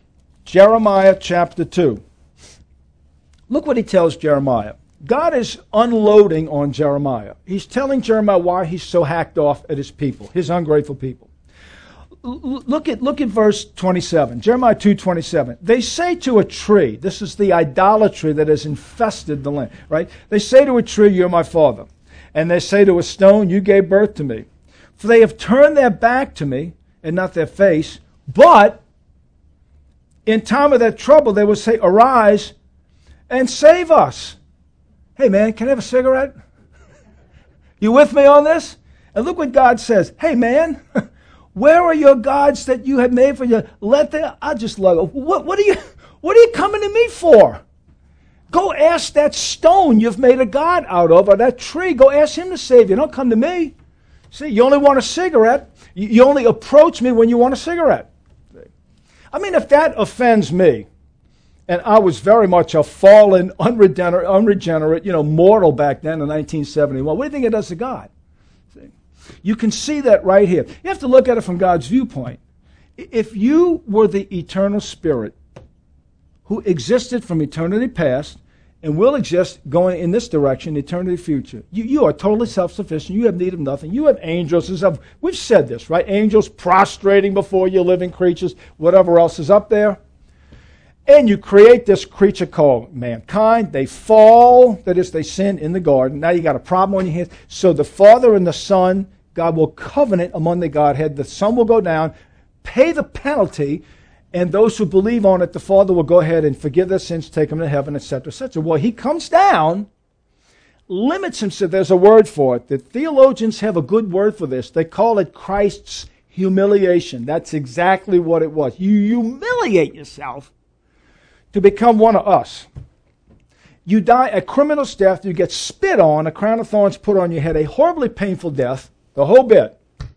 Jeremiah chapter two. Look what he tells Jeremiah. God is unloading on Jeremiah. He's telling Jeremiah why he's so hacked off at his people, his ungrateful people. L- look at look at verse twenty-seven, Jeremiah two twenty-seven. They say to a tree, this is the idolatry that has infested the land, right? They say to a tree, you're my father. And they say to a stone, you gave birth to me. For they have turned their back to me and not their face. But in time of their trouble, they will say, arise and save us. Hey, man, can I have a cigarette? You with me on this? And look what God says. Hey, man, where are your gods that you have made for you? Let them, I just love it. What, what, are you, what are you coming to me for? Go ask that stone you've made a god out of, or that tree. Go ask him to save you. Don't come to me. See, you only want a cigarette. You only approach me when you want a cigarette. I mean, if that offends me, and I was very much a fallen, unregenerate, unregenerate, you know, mortal back then in nineteen seventy-one. What do you think it does to God? See? You can see that right here. You have to look at it from God's viewpoint. If you were the eternal spirit who existed from eternity past and will exist going in this direction, eternity future, you, you are totally self-sufficient. You have need of nothing. You have angels and stuff. We've said this, right? Angels prostrating before you, living creatures, whatever else is up there. And you create this creature called mankind. They fall, that is, they sin in the garden. Now you got a problem on your hands. So the Father and the Son, God will covenant among the Godhead. The Son will go down, pay the penalty, and those who believe on it, the Father will go ahead and forgive their sins, take them to heaven, et cetera, et cetera. Well, he comes down, limits himself. There's a word for it. The theologians have a good word for this. They call it Christ's humiliation. That's exactly what it was. You humiliate yourself to become one of us. You die a criminal's death, you get spit on, a crown of thorns put on your head, a horribly painful death, the whole bit.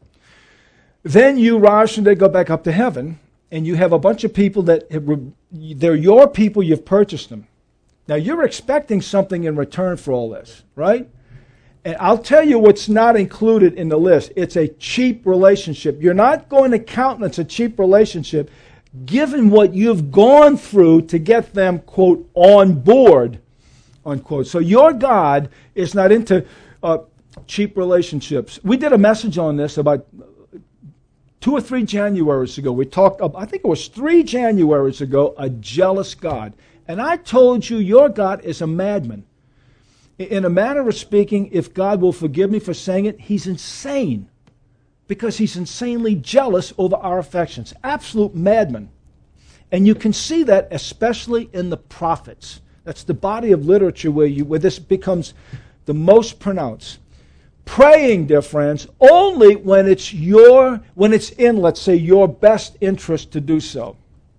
Then you rise from there, go back up to heaven, and you have a bunch of people that, have, they're your people, you've purchased them. Now you're expecting something in return for all this, right? And I'll tell you what's not included in the list. It's a cheap relationship. You're not going to countenance a cheap relationship given what you've gone through to get them, quote, on board, unquote. So your God is not into uh, cheap relationships. We did a message on this about two or three Januaries ago. We talked, I think it was three Januaries ago, a jealous God. And I told you your God is a madman. In a manner of speaking, if God will forgive me for saying it, he's insane. Because he's insanely jealous over our affections. Absolute madman. And you can see that especially in the prophets. That's the body of literature where you where this becomes the most pronounced. Praying, dear friends, only when it's your when it's in, let's say, your best interest to do so,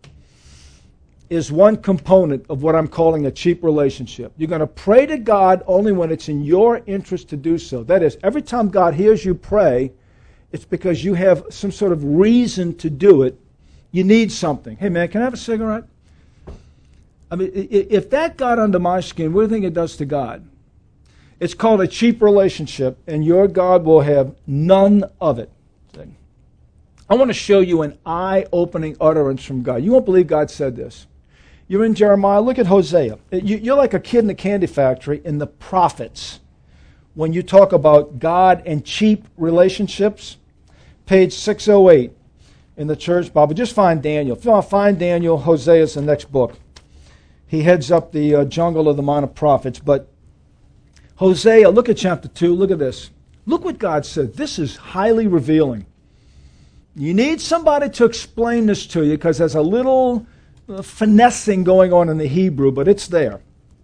is one component of what I'm calling a cheap relationship. You're going to pray to God only when it's in your interest to do so. That is, every time God hears you pray, it's because you have some sort of reason to do it. You need something. Hey, man, can I have a cigarette? I mean, if that got under my skin, what do you think it does to God? It's called a cheap relationship, and your God will have none of it. I want to show you an eye-opening utterance from God. You won't believe God said this. You're in Jeremiah. Look at Hosea. You're like a kid in the candy factory in the prophets. When you talk about God and cheap relationships, page six oh eight in the church Bible. Just find Daniel. If you want to find Daniel, Hosea is the next book. He heads up the uh, jungle of the minor prophets. But Hosea, look at chapter two. Look at this. Look what God said. This is highly revealing. You need somebody to explain this to you because there's a little uh, finessing going on in the Hebrew, but it's there.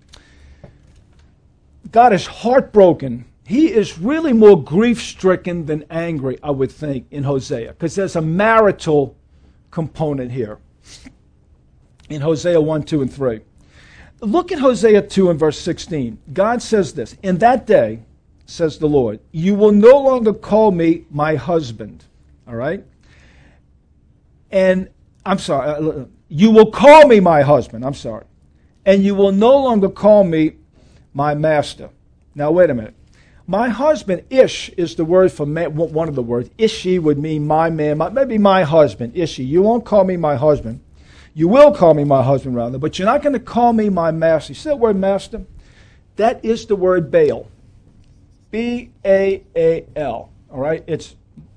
God is heartbroken. He is really more grief-stricken than angry, I would think, in Hosea, because there's a marital component here in Hosea one, two, and three. Look at Hosea two and verse sixteen. God says this, "In that day, says the Lord, you will no longer call me my husband." All right? And, I'm sorry, you will call me my husband, I'm sorry. And you will no longer call me my master. Now, wait a minute. My husband, Ish, is the word for man, one of the words. Ishi would mean my man, my, maybe my husband, Ishi. You won't call me my husband. You will call me my husband, rather, but you're not going to call me my master. You see that word master? That is the word Baal. B A A L. All right? It's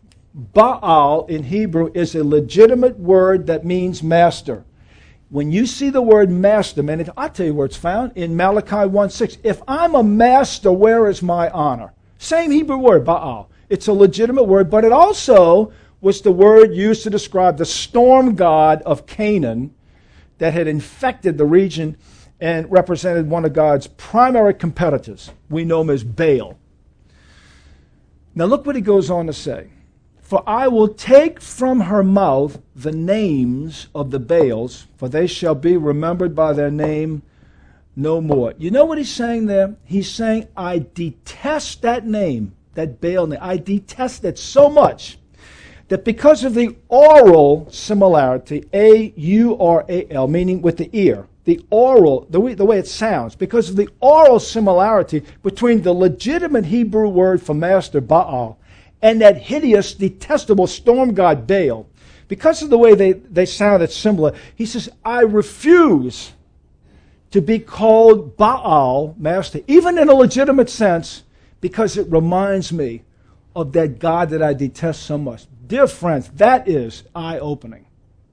Baal in Hebrew is a legitimate word that means master. When you see the word master, man, I'll tell you where it's found, in Malachi one six. If I'm a master, where is my honor? Same Hebrew word, Baal. It's a legitimate word, but it also was the word used to describe the storm god of Canaan that had infected the region and represented one of God's primary competitors. We know him as Baal. Now look what he goes on to say. For I will take from her mouth the names of the Baals, for they shall be remembered by their name no more. You know what he's saying there? He's saying, I detest that name, that Baal name. I detest it so much that because of the oral similarity, A U R A L, meaning with the ear, the oral, the way, the way it sounds, because of the oral similarity between the legitimate Hebrew word for master, Baal, and that hideous, detestable storm god Baal, because of the way they, they sounded similar, he says, I refuse to be called Baal, master, even in a legitimate sense, because it reminds me of that God that I detest so much. Dear friends, that is eye-opening.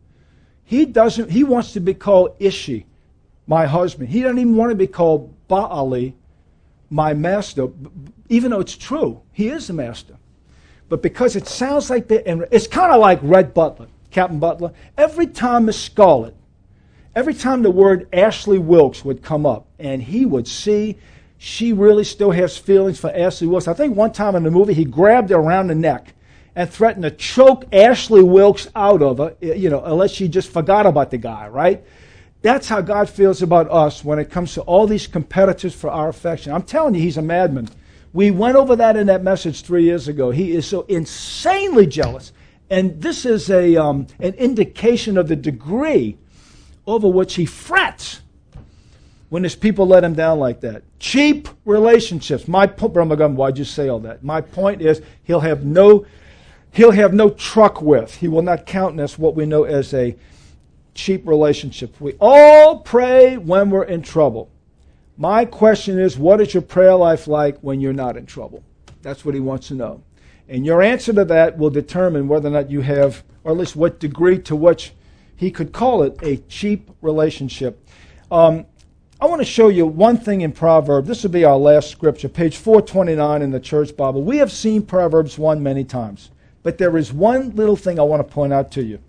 He doesn't, he wants to be called Ishi, my husband. He doesn't even want to be called Baali, my master, even though it's true. He is the master. But because it sounds like that, and it's kind of like Red Butler, Captain Butler. Every time Miss Scarlet, every time the word Ashley Wilkes would come up, and he would see she really still has feelings for Ashley Wilkes. I think one time in the movie, he grabbed her around the neck and threatened to choke Ashley Wilkes out of her, you know, unless she just forgot about the guy, right? That's how God feels about us when it comes to all these competitors for our affection. I'm telling you, he's a madman. We went over that in that message three years ago. He is so insanely jealous. And this is a um, an indication of the degree over which he frets when his people let him down like that. Cheap relationships. My point, Brother McGovern, why'd you say all that? My point is he'll have no he'll have no truck with. He will not countenance what we know as a cheap relationship. We all pray when we're in trouble. My question is, what is your prayer life like when you're not in trouble? That's what he wants to know. And your answer to that will determine whether or not you have, or at least what degree to which he could call it a cheap relationship. Um, I want to show you one thing in Proverbs. This will be our last scripture, page four twenty-nine in the Church Bible. We have seen Proverbs one many times, but there is one little thing I want to point out to you.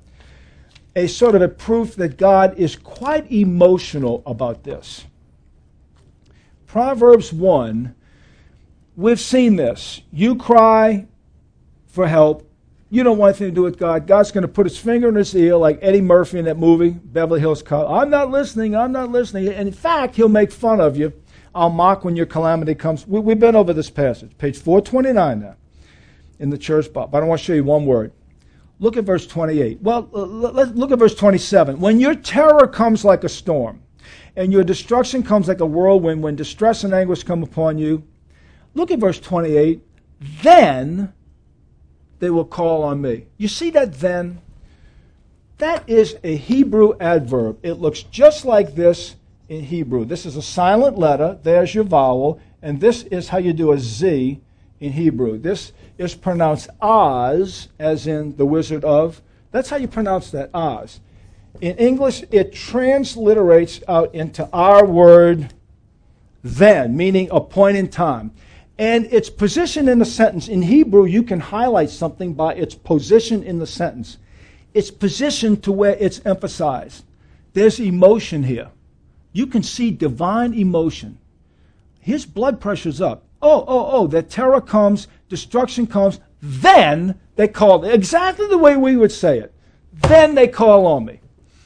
A sort of a proof that God is quite emotional about this. Proverbs one, we've seen this. You cry for help. You don't want anything to do with God. God's going to put his finger in his ear like Eddie Murphy in that movie, Beverly Hills Cop. I'm not listening. I'm not listening. And in fact, he'll make fun of you. I'll mock when your calamity comes. We, we've been over this passage. Page four twenty-nine now in the Church Bible. But I want to show you one word. Look at verse twenty-eight. Well, uh, let's look at verse twenty-seven. When your terror comes like a storm, and your destruction comes like a whirlwind, when distress and anguish come upon you. Look at verse twenty-eight. Then they will call on me. You see that then? That is a Hebrew adverb. It looks just like this in Hebrew. This is a silent letter. There's your vowel. And this is how you do a Z in Hebrew. This is pronounced Oz, as in the Wizard of. That's how you pronounce that, Oz. In English, it transliterates out into our word then, meaning a point in time. And its position in the sentence. In Hebrew, you can highlight something by its position in the sentence. It's positioned to where it's emphasized. There's emotion here. You can see divine emotion. His blood pressure's up. Oh, oh, oh, that terror comes, destruction comes, then they call, exactly the way we would say it. Then they call on me.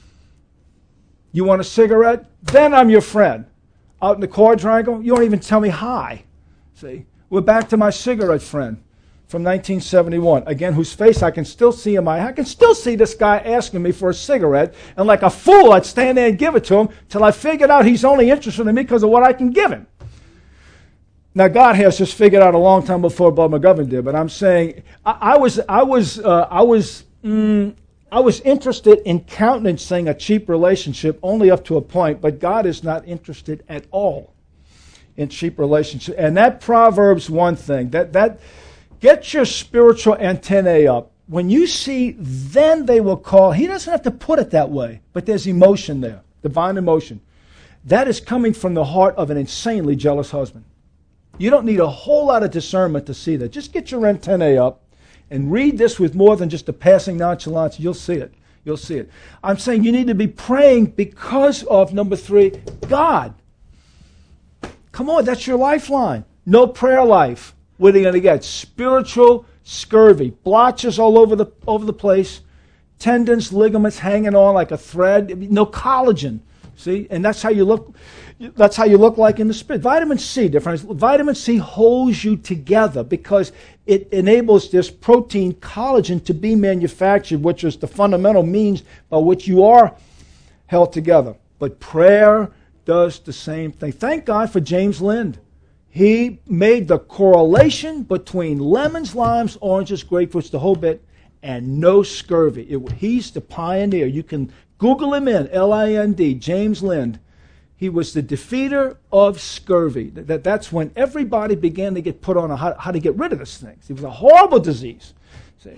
You want a cigarette? Then I'm your friend. Out in the quadrangle, you don't even tell me hi. See, we're back to my cigarette friend from nineteen seventy-one. Again, whose face I can still see in my, I can still see this guy asking me for a cigarette. And like a fool, I'd stand there and give it to him till I figured out he's only interested in me because of what I can give him. Now, God has just figured out a long time before Bob McGovern did, but I'm saying I, I was, I was, uh, I was, mm, I was interested in countenancing a cheap relationship only up to a point, but God is not interested at all in cheap relationships. And that Proverbs one thing, that, that get your spiritual antennae up. When you see, then they will call, he doesn't have to put it that way, but there's emotion there, divine emotion. That is coming from the heart of an insanely jealous husband. You don't need a whole lot of discernment to see that. Just get your antennae up and read this with more than just a passing nonchalance. You'll see it. You'll see it. I'm saying you need to be praying because of, number three, God. Come on, that's your lifeline. No prayer life. What are you going to get? Spiritual scurvy. Blotches all over the over the place. Tendons, ligaments hanging on like a thread. No collagen. See? And that's how you look. That's how you look like in the spirit. Vitamin C, different. Vitamin C holds you together because it enables this protein collagen to be manufactured, which is the fundamental means by which you are held together. But prayer does the same thing. Thank God for James Lind. He made the correlation between lemons, limes, oranges, grapefruits, the whole bit, and no scurvy. It, he's the pioneer. You can Google him in, L I N D, James Lind. He was the defeater of scurvy. That, that's when everybody began to get put on a, how, how to get rid of this thing. It was a horrible disease. See?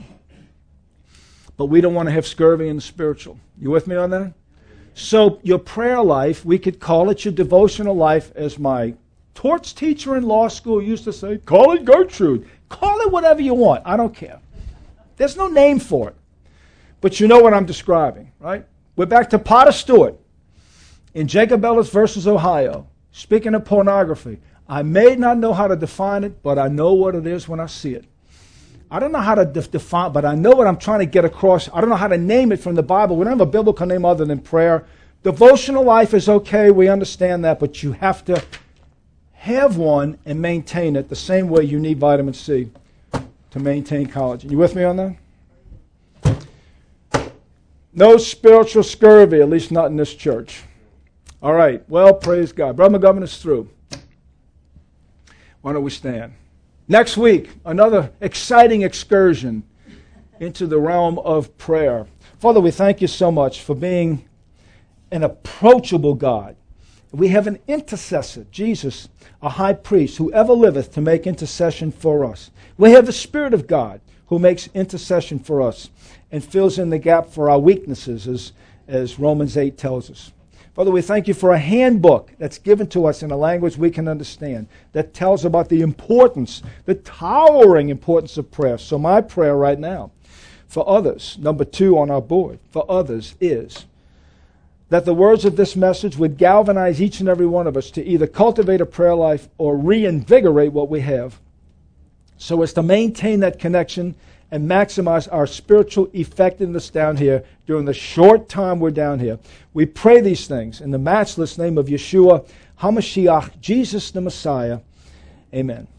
But we don't want to have scurvy in the spiritual. You with me on that? So your prayer life, we could call it your devotional life, as my torts teacher in law school used to say, call it Gertrude. Call it whatever you want. I don't care. There's no name for it. But you know what I'm describing, right? We're back to Potter Stewart in Jacob Ellis versus Ohio. Speaking of pornography, I may not know how to define it, but I know what it is when I see it. I don't know how to de- define, but I know what I'm trying to get across. I don't know how to name it from the Bible. We don't have a biblical name other than prayer. Devotional life is okay. We understand that, but you have to have one and maintain it the same way you need vitamin C to maintain collagen. You with me on that? No spiritual scurvy, at least not in this church. All right. Well, praise God. Brother McGovern is through. Why don't we stand? Next week, another exciting excursion into the realm of prayer. Father, we thank you so much for being an approachable God. We have an intercessor, Jesus, a high priest, who ever liveth to make intercession for us. We have the Spirit of God who makes intercession for us and fills in the gap for our weaknesses, as, as Romans eight tells us. Father, we thank you for a handbook that's given to us in a language we can understand that tells about the importance, the towering importance of prayer. So my prayer right now for others, number two on our board, for others is that the words of this message would galvanize each and every one of us to either cultivate a prayer life or reinvigorate what we have, so as to maintain that connection and maximize our spiritual effectiveness down here during the short time we're down here. We pray these things in the matchless name of Yeshua HaMashiach, Jesus the Messiah. Amen.